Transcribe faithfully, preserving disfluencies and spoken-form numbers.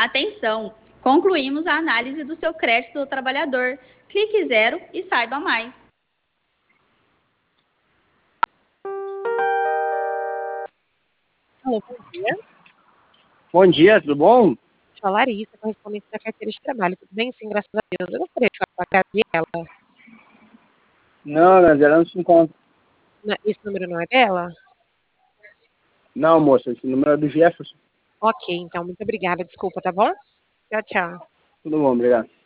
Atenção! Concluímos a análise do seu crédito do trabalhador. Clique zero e saiba mais. Alô, bom dia. Bom dia, tudo bom? Sou a Larissa, correspondente da carteira de trabalho. Tudo bem? Sim, graças a Deus. Eu gostaria de falar com a Gabriela. Não, mas ela não se encontra. Não, esse número não é dela? Não, moça, esse número é do Jefferson. Ok, então, muito obrigada. Desculpa, tá bom? Tchau, tchau. Tudo bom, obrigado.